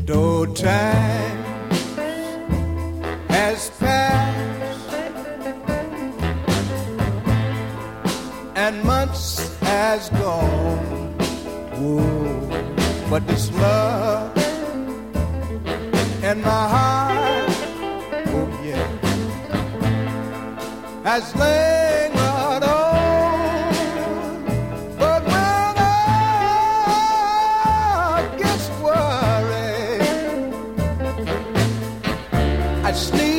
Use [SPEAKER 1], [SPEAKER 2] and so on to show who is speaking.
[SPEAKER 1] Though time has passed and months has gone, whoa, but this love in my heart, oh yeah, has lingered on. But when I get worried, I sneeze